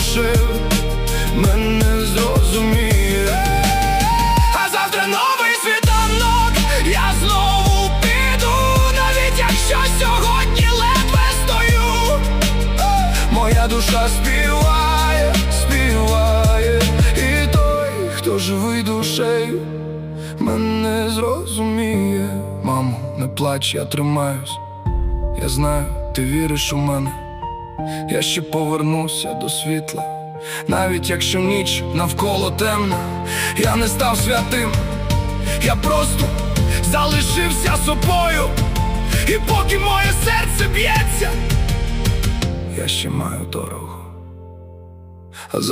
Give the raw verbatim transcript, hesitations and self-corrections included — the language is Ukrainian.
душею мене зрозуміє. А завтра новий світанок, я знову піду, навіть якщо сьогодні ледве стою. Моя душа співає, співає, і той, хто живий душею, мене зрозуміє. Мамо, не плач, я тримаюсь. Я знаю, ти віриш у мене. Я ще повернуся до світла. Навіть якщо ніч навколо темна, я не став святим, я просто залишився собою. І поки моє серце б'ється, я ще маю дорогу.